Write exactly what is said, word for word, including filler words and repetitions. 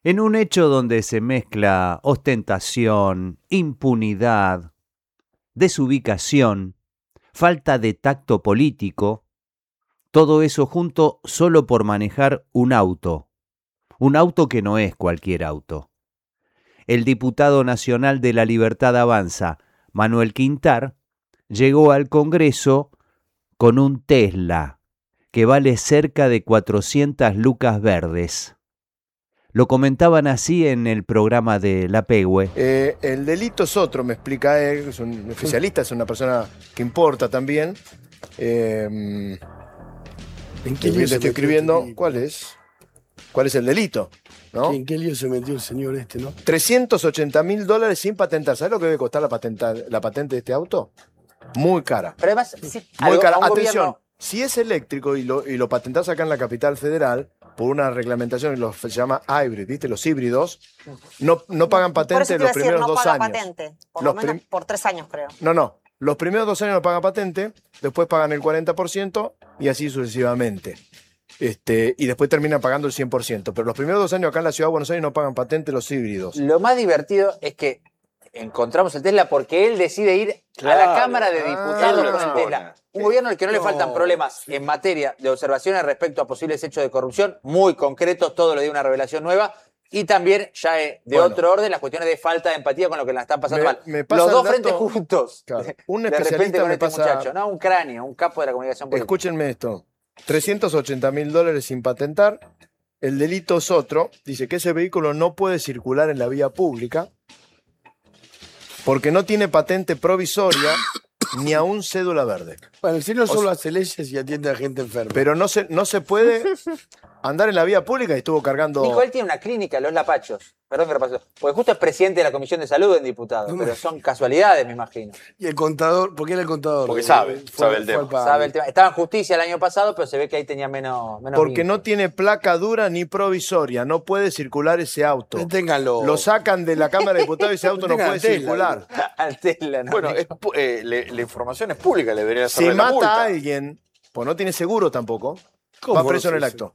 En un hecho donde se mezcla ostentación, impunidad, desubicación, falta de tacto político, todo eso junto solo por manejar un auto, un auto que no es cualquier auto. El diputado nacional de La Libertad Avanza, Manuel Quintar, llegó al Congreso con un Tesla que vale cerca de cuatrocientas lucas verdes. Lo comentaban así en el programa de La Pehue. Eh, el delito es otro, me explica él, es un especialista, es una persona que importa también. Eh, ¿En qué el lío que se estoy metió escribiendo, este tipo? ¿cuál es? ¿Cuál es el delito? ¿No? ¿En qué lío se metió el señor este, no? trescientos ochenta mil dólares sin patentar. ¿Sabes lo que debe costar la, patenta, la patente de este auto? Muy cara. Pero además, si, Muy algo- cara. a un Atención, gobierno- si es eléctrico y lo, y lo patentás acá en la capital federal, por una reglamentación que los- se llama hybrid, ¿viste? Los híbridos, no, no pagan Por eso patente te iba los a decir, primeros no dos paga años. patente. Por Los lo menos prim- por tres años, creo. No, no. Los primeros dos años no pagan patente, después pagan el cuarenta por ciento y así sucesivamente. Este, y después terminan pagando el cien por ciento. Pero los primeros dos años acá en la ciudad de Buenos Aires no pagan patente los híbridos. Lo más divertido es que encontramos el Tesla porque él decide ir a Claro. la Cámara de Diputados Ah. con el Tesla. Un gobierno al que no, le No. faltan problemas en materia de observaciones respecto a posibles hechos de corrupción, muy concretos, todo lo de una revelación nueva. Y también, ya eh, de Bueno. otro orden, las cuestiones de falta de empatía con lo que la están pasando Me- mal. me pasa Los dos el dato- frentes juntos. Claro. De- Un de repente especialista con me este pasa- muchacho. No, un cráneo, un capo de la comunicación política. Escúchenme esto. trescientos ochenta mil dólares sin patentar. El delito es otro. Dice que ese vehículo no puede circular en la vía pública porque no tiene patente provisoria ni aún cédula verde. Bueno, el señor O solo sea- hace leyes y atiende a gente enferma. Pero no se, no se puede andar en la vía pública y estuvo cargando... Nico, él tiene una clínica, Los Lapachos. Perdón que repasó. Porque justo es presidente de la Comisión de Salud en diputado. No me- Pero son casualidades, me imagino. Y el contador, ¿por qué era el contador? Porque sabe, Fue- sabe el fue tema. al pago. Sabe el tema. Estaba en justicia el año pasado, pero se ve que ahí tenía menos. menos Porque vínculo. no tiene placa dura ni provisoria. No puede circular ese auto. Deténganlo. Lo sacan de la Cámara de Diputados y ese auto no Tengan puede Tesla, circular. Al Tesla, ¿no? Bueno, es pu- eh, le- la información es pública, le debería Si ser la mata multa. a alguien, pues no tiene seguro tampoco, ¿Cómo va no preso en sé el eso? acto.